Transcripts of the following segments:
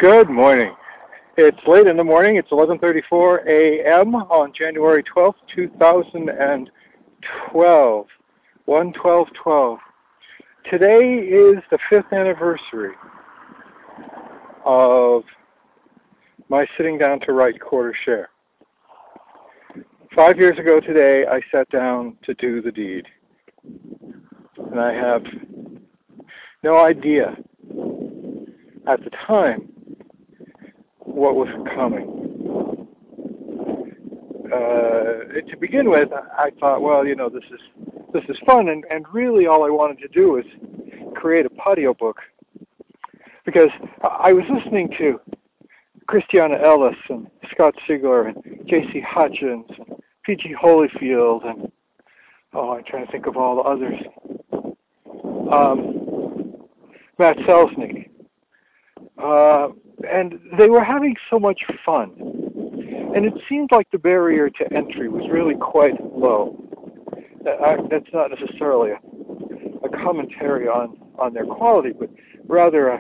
Good morning. It's late in the morning. It's 11:34 a.m. on January 12th, 2012. 1/12/12. Today is the 5th anniversary of my sitting down to write Quarter Share. 5 years ago today, I sat down to do the deed. And I have no idea at the time what was coming. To begin with, I thought, well, this is fun, and really all I wanted to do was create a patio book, because I was listening to Christiana Ellis and Scott Sigler and J.C. Hutchins and P.G. Holyfield and I'm trying to think of all the others. Matt Selznick. And they were having so much fun. And it seemed like the barrier to entry was really quite low. That's not necessarily a commentary on their quality, but rather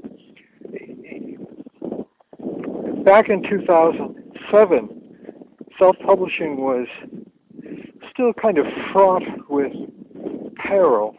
back in 2007, self-publishing was still kind of fraught with peril.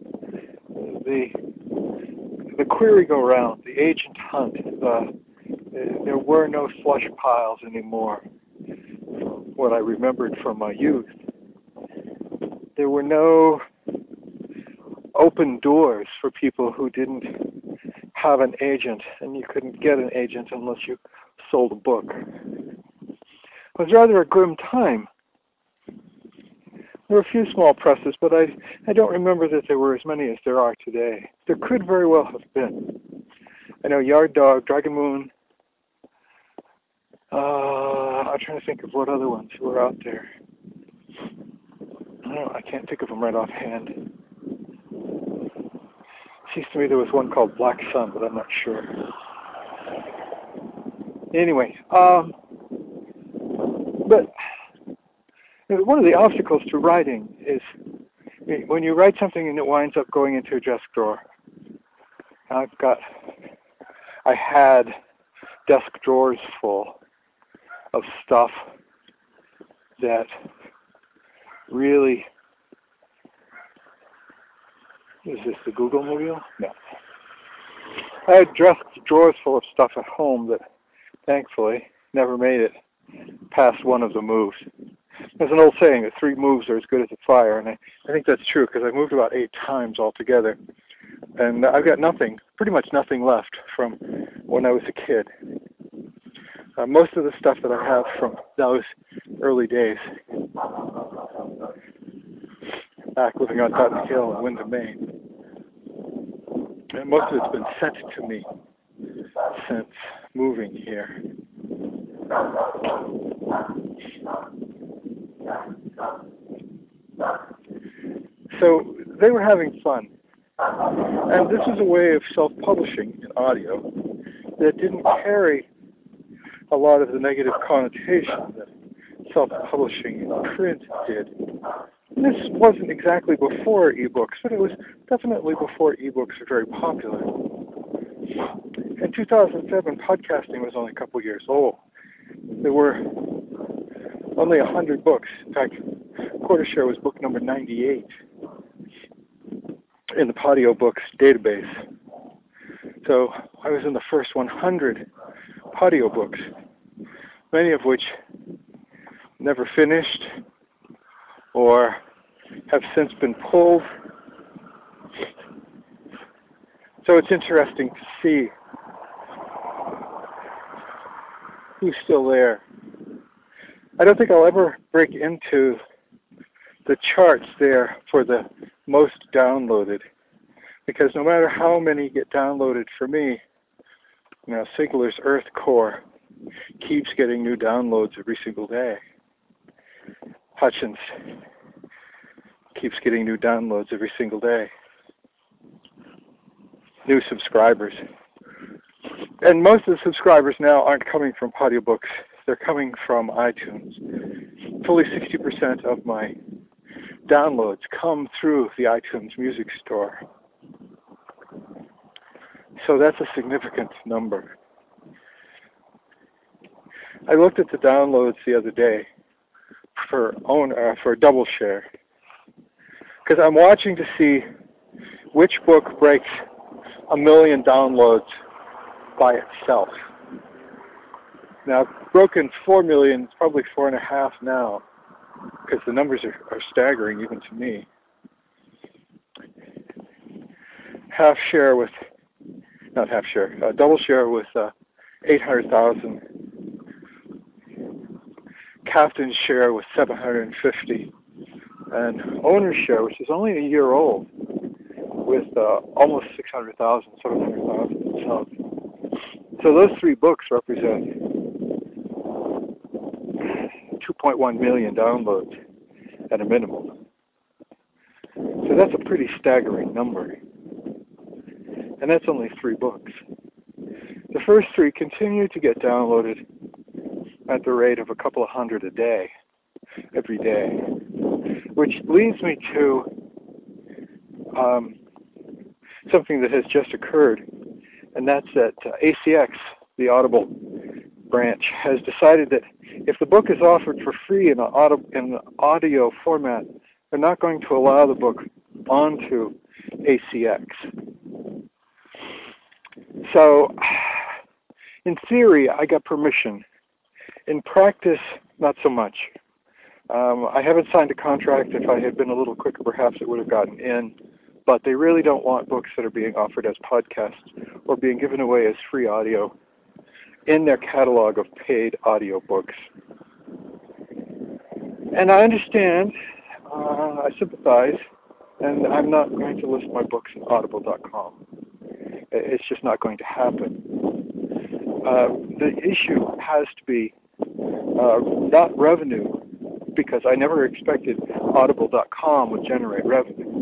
The query-go-round, the agent hunt, there were no slush piles anymore, from what I remembered from my youth. There were no open doors for people who didn't have an agent, and you couldn't get an agent unless you sold a book. It was rather a grim time. There were a few small presses, but I don't remember that there were as many as there are today. There could very well have been. I know Yard Dog, Dragon Moon. I'm trying to think of what other ones were out there. I can't think of them right offhand. It seems to me there was one called Black Sun, but I'm not sure. Anyway, but one of the obstacles to writing is when you write something and it winds up going into a desk drawer. I had desk drawers full of stuff that really... Is this the Google Mobile? No. I had desk drawers full of stuff at home that, thankfully, never made it past one of the moves. There's an old saying that 3 moves are as good as a fire, and I think that's true, because I moved about 8 times altogether. And I've got pretty much nothing left from when I was a kid. Most of the stuff that I have from those early days, back living on Dutton Hill in Wyndham, Maine, and most of it's been sent to me since moving here. So they were having fun. And this is a way of self-publishing in audio that didn't carry a lot of the negative connotation that self-publishing in print did. And this wasn't exactly before ebooks, but it was definitely before ebooks were very popular. In 2007, podcasting was only a couple years old. There were only 100 books. In fact, Quarter Share was book number 98 in the Patio Books database. So I was in the first 100 Patio books, many of which never finished or have since been pulled. So it's interesting to see who's still there. I don't think I'll ever break into the charts there for the most downloaded, because no matter how many get downloaded for me, Sigler's Earth Core keeps getting new downloads every single day. Hutchins keeps getting new downloads every single day. New subscribers. And most of the subscribers now aren't coming from Patio Books. They're coming from iTunes. Fully 60% of my downloads come through the iTunes Music Store. So that's a significant number. I looked at the downloads the other day for Double Share, because I'm watching to see which book breaks 1 million downloads by itself. Now, I've broken 4 million, it's probably 4.5 now, because the numbers are staggering even to me. Double Share with 800,000, Captain's Share with 750, and Owner's Share, which is only a year old, with almost 600,000, 700,000. So those 3 books represent 2.1 million downloads at a minimum. So that's a pretty staggering number. And that's only 3 books. The first 3 continue to get downloaded at the rate of a couple of hundred a day, every day, which leads me to something that has just occurred, and that's that ACX, the Audible branch, has decided that if the book is offered for free in an audio format, they're not going to allow the book onto ACX. So, in theory, I got permission. In practice, not so much. I haven't signed a contract. If I had been a little quicker, perhaps it would have gotten in. But they really don't want books that are being offered as podcasts or being given away as free audio in their catalog of paid audio books. And I understand, I sympathize, and I'm not going to list my books at audible.com. It's just not going to happen. The issue has to be not revenue, because I never expected audible.com would generate revenue.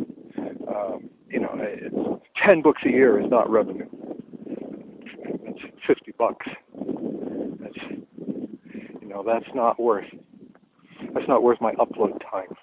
10 books a year is not revenue. It's $50. That's not worth my upload time.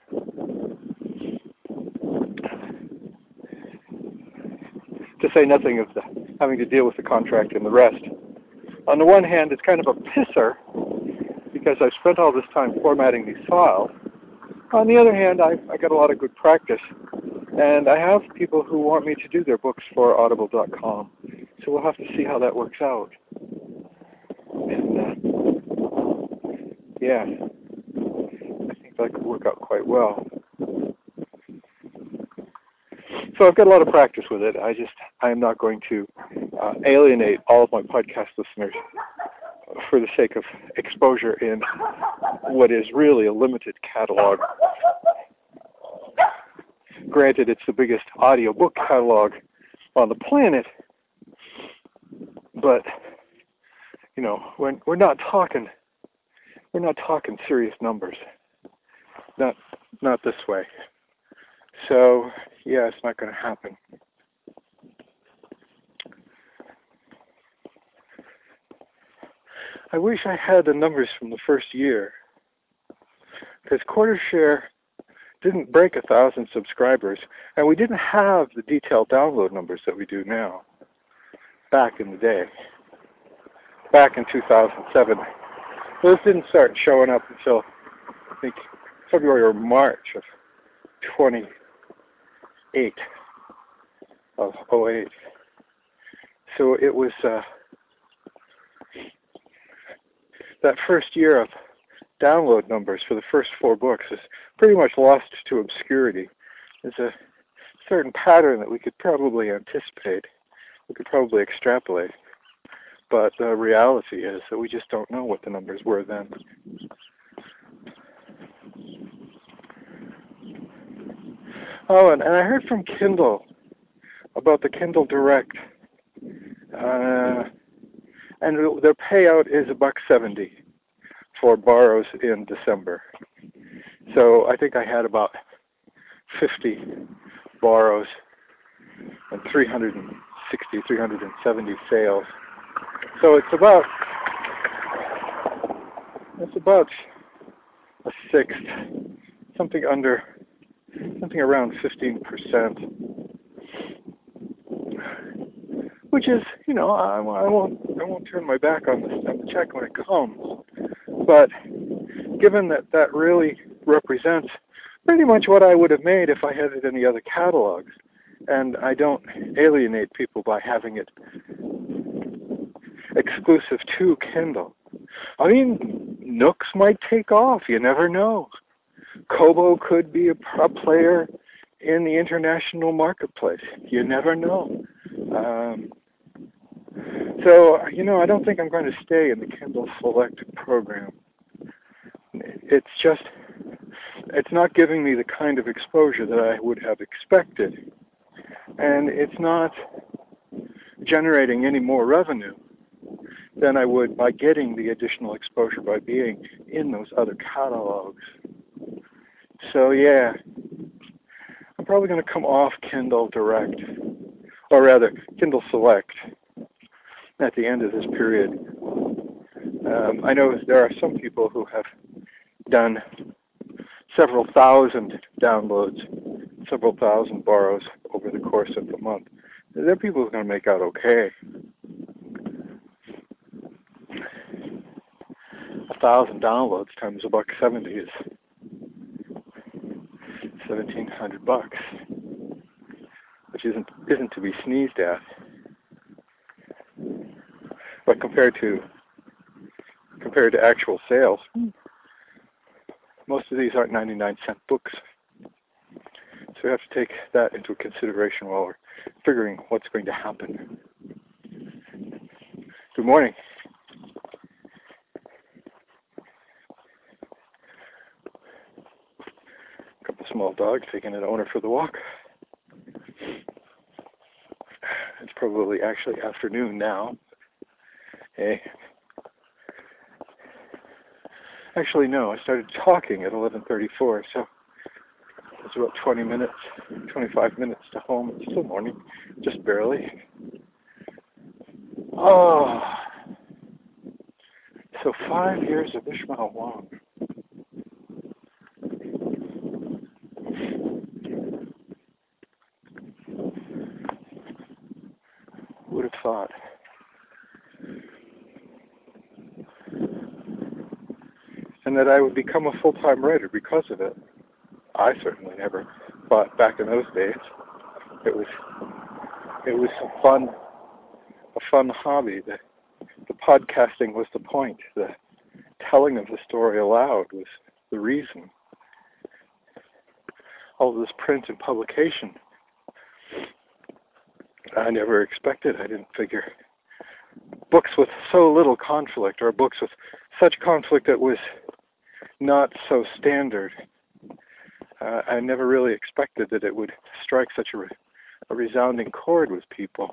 To say nothing of having to deal with the contract and the rest. On the one hand, it's kind of a pisser because I've spent all this time formatting these files. On the other hand, I got a lot of good practice, and I have people who want me to do their books for audible.com. So we'll have to see how that works out. And I think that could work out quite well. So I've got a lot of practice with it. I am not going to alienate all of my podcast listeners for the sake of exposure in what is really a limited catalog. Granted, it's the biggest audiobook catalog on the planet, but we're not talking serious numbers. Not this way. So yeah, it's not going to happen. I wish I had the numbers from the first year, because Quarter Share didn't break 1,000 subscribers, and we didn't have the detailed download numbers that we do now back in the day, back in 2007. Those didn't start showing up until, I think, February or March of 2008, of 08. So it was that first year of download numbers for the first 4 books is pretty much lost to obscurity. There's a certain pattern that we could probably anticipate, we could probably extrapolate, but the reality is that we just don't know what the numbers were then. Oh, and I heard from Kindle about the Kindle Direct, and their payout is $1.70 for borrows in December. So I think I had about 50 borrows and 370 sales. So it's about a sixth, something around 15%, which is, I won't turn my back on the check when it comes, But given that that really represents pretty much what I would have made if I had it in the other catalogs, and I don't alienate people by having it exclusive to Kindle. I mean, Nooks might take off. You never know. Kobo could be a player in the international marketplace. You never know. So, I don't think I'm going to stay in the Kindle Select program. It's not giving me the kind of exposure that I would have expected. And it's not generating any more revenue than I would by getting the additional exposure by being in those other catalogs. So yeah, I'm probably going to come off Kindle Direct, or rather, Kindle Select at the end of this period. I know there are some people who have done several thousand downloads, several thousand borrows over the course of the month. There are people who are going to make out okay. 1,000 downloads times $1.70 is $1,700, which isn't to be sneezed at. But compared to actual sales, most of these aren't 99-cent books. So we have to take that into consideration while we're figuring what's going to happen. Good morning. A couple small dogs taking an owner for the walk. It's probably actually afternoon now. Hey. Actually, no, I started talking at 11:34, so it's about 25 minutes to home. It's still morning, just barely. Oh, so 5 years of Ishmael Wong. Who would have thought? And that I would become a full-time writer because of it. I certainly never thought back in those days. It was a fun hobby. The podcasting was the point. The telling of the story aloud was the reason. All of this print and publication, I never expected. I didn't figure books with so little conflict, or books with such conflict that was not so standard. I never really expected that it would strike such a resounding chord with people.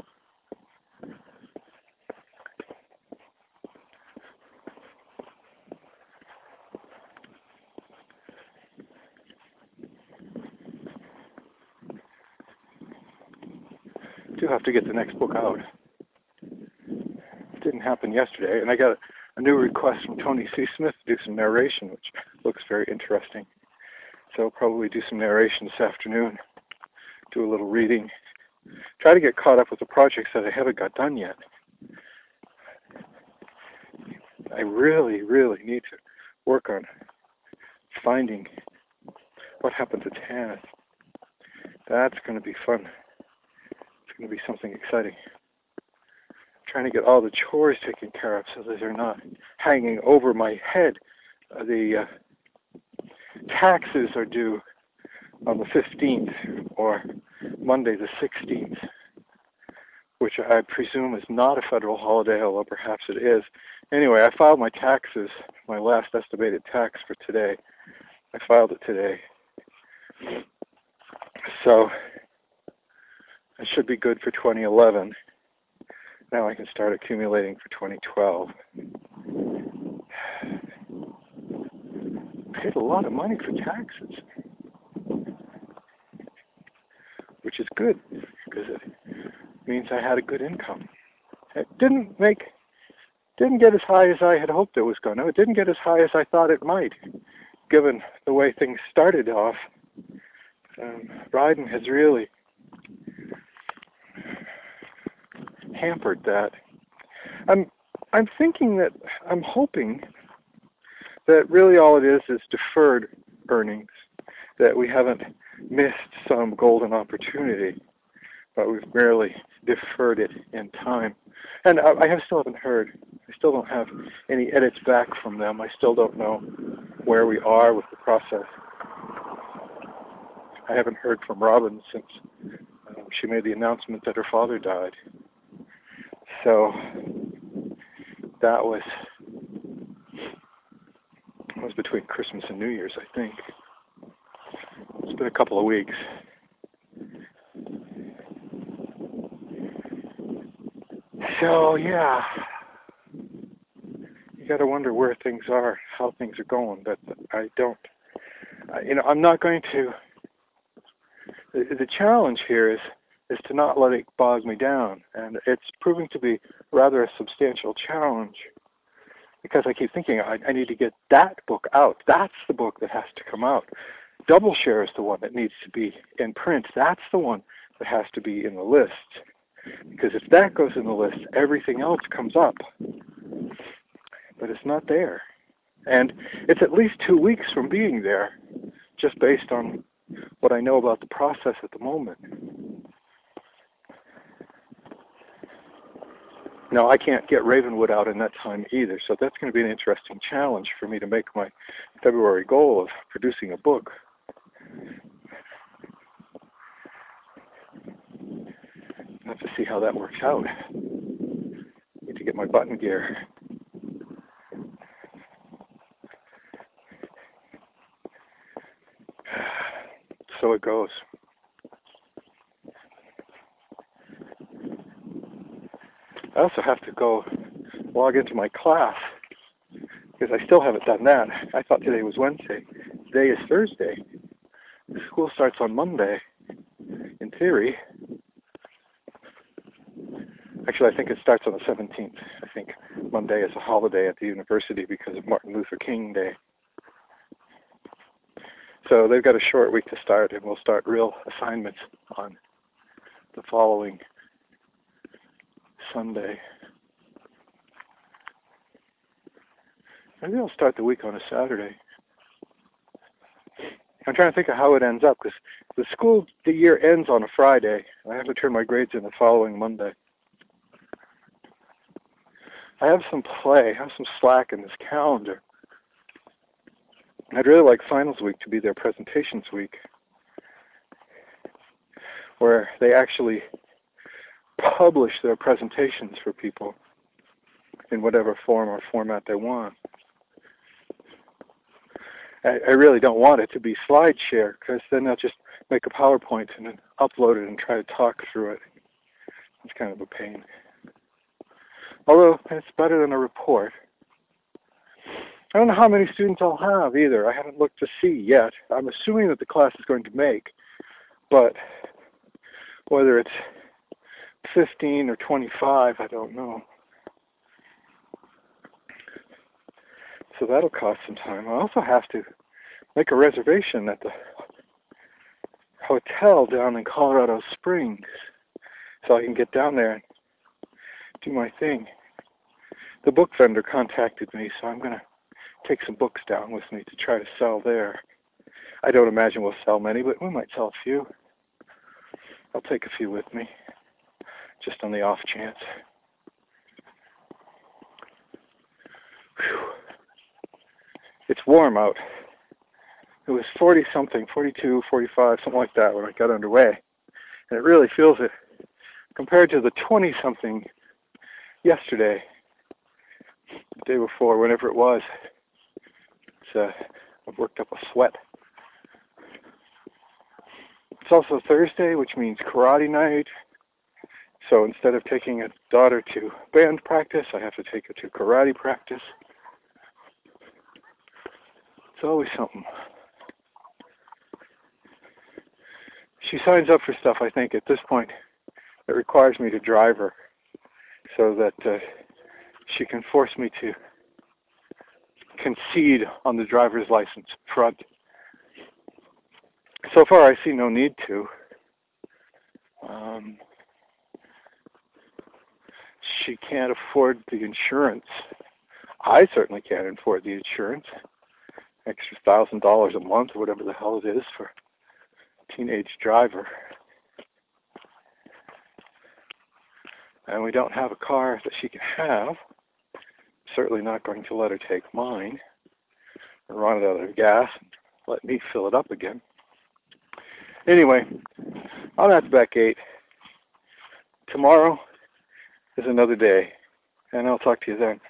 I do have to get the next book out. It didn't happen yesterday, and I got a new request from Tony C. Smith to do some narration, which looks very interesting. So I'll probably do some narration this afternoon, do a little reading, try to get caught up with the projects that I haven't got done yet. I really, really need to work on finding what happened to Taz. That's going to be fun. It's going to be something exciting. Trying to get all the chores taken care of so that they're not hanging over my head. The taxes are due on the 15th or Monday the 16th, which I presume is not a federal holiday, although perhaps it is. Anyway, I filed my taxes, my last estimated tax for today. I filed it today. So I should be good for 2011. Now I can start accumulating for 2012. Paid a lot of money for taxes, which is good because it means I had a good income. It didn't get as high as I had hoped it was going to. It didn't get as high as I thought it might, given the way things started off. Biden has really hampered that. I'm hoping that really all it is deferred earnings, that we haven't missed some golden opportunity, but we've merely deferred it in time. And still haven't heard. I still don't have any edits back from them. I still don't know where we are with the process. I haven't heard from Robin since she made the announcement that her father died. So that was between Christmas and New Year's, I think. It's been a couple of weeks. So yeah, you got to wonder where things are, how things are going. But I don't, I'm not going to. The challenge here is to not let it bog me down, and it's proving to be rather a substantial challenge, because I keep thinking I need to get that book out. That's the book that has to come out. Double Share is the one that needs to be in print. That's the one that has to be in the list. Because if that goes in the list, everything else comes up. But it's not there. And it's at least 2 weeks from being there, just based on what I know about the process at the moment. Now, I can't get Ravenwood out in that time either, so that's going to be an interesting challenge for me to make my February goal of producing a book. I have to see how that works out. Need to get my button gear. So it goes. I also have to go log into my class, because I still haven't done that. I thought today was Wednesday. Today is Thursday. School starts on Monday, in theory. Actually, I think it starts on the 17th. I think Monday is a holiday at the university because of Martin Luther King Day. So they've got a short week to start, and we'll start real assignments on the following Sunday. Maybe I'll start the week on a Saturday. I'm trying to think of how it ends up, because the year ends on a Friday. I have to turn my grades in the following Monday. I have some slack in this calendar. I'd really like finals week to be their presentations week, where they actually publish their presentations for people in whatever form or format they want. I really don't want it to be SlideShare, because then they'll just make a PowerPoint and then upload it and try to talk through it. It's kind of a pain. Although it's better than a report. I don't know how many students I'll have either. I haven't looked to see yet. I'm assuming that the class is going to make, but whether it's 15 or 25, I don't know. So that'll cost some time. I also have to make a reservation at the hotel down in Colorado Springs so I can get down there and do my thing. The book vendor contacted me, so I'm going to take some books down with me to try to sell there. I don't imagine we'll sell many, but we might sell a few. I'll take a few with me, just on the off chance. Whew. It's warm out. It was 40-something, 42, 45, something like that when I got underway. And it really feels it compared to the 20-something yesterday, the day before, whenever it was. I've worked up a sweat. It's also Thursday, which means karate night. So instead of taking a daughter to band practice, I have to take her to karate practice. It's always something. She signs up for stuff, I think, at this point, that requires me to drive her so that she can force me to concede on the driver's license front. So far, I see no need to. She can't afford the insurance. I certainly can't afford the insurance. extra $1,000 a month or whatever the hell it is for a teenage driver. And we don't have a car that she can have. Certainly not going to let her take mine and run it out of gas and let me fill it up again. Anyway, I'm at the back gate. Tomorrow is another day, and I'll talk to you then.